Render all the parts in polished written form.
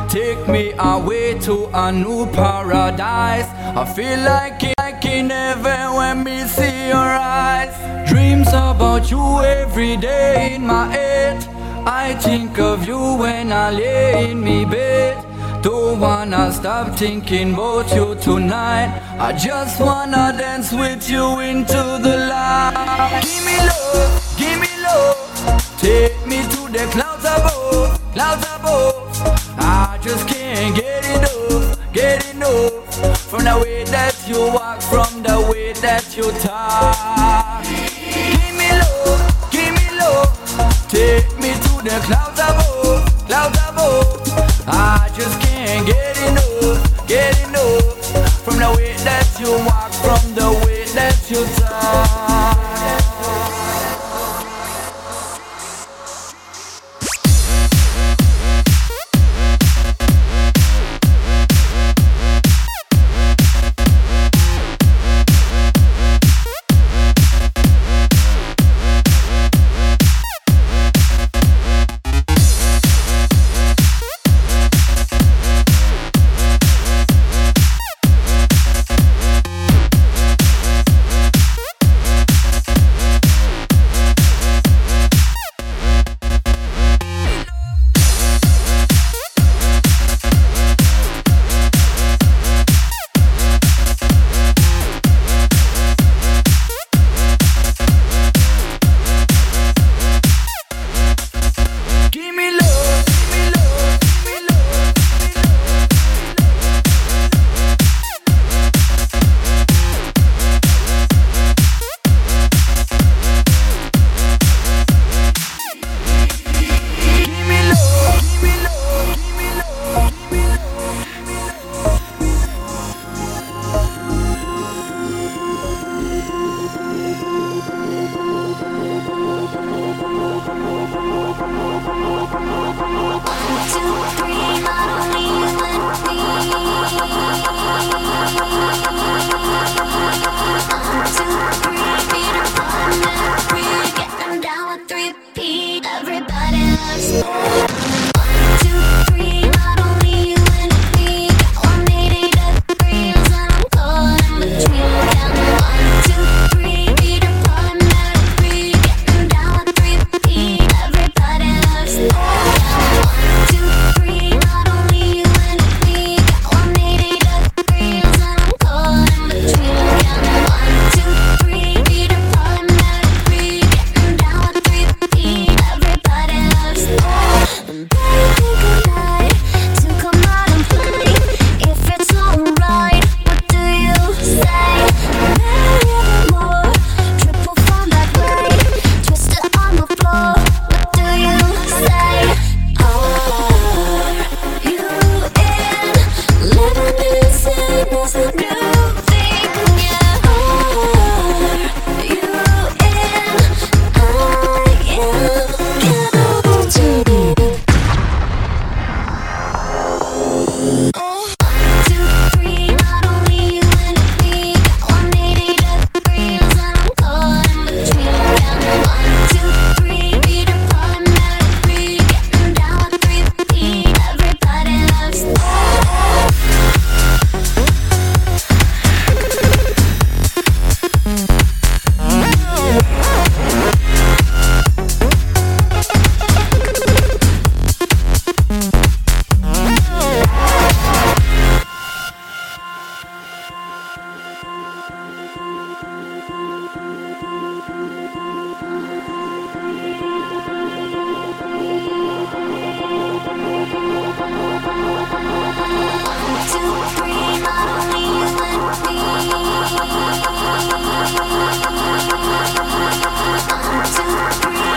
take me away to a new paradise. I feel like in heaven when me see your eyes. Dreams about you every day in my head. I think of you when I lay in me bed. Don't wanna stop thinking about you tonight. I just wanna dance with you into the light. Give me love, give me love. Take me to the clouds above, clouds above. I just can't get enough from the way that you walk, from the way that you talk. Give me love, take me to the clouds above, clouds above. I just can't get enough from the way that you walk, from the way that you talk.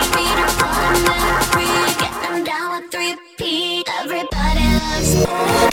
Everybody loves